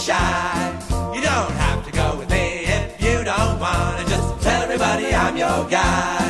shy. You don't have to go with me if you don't wanna. Just tell everybody I'm your guy.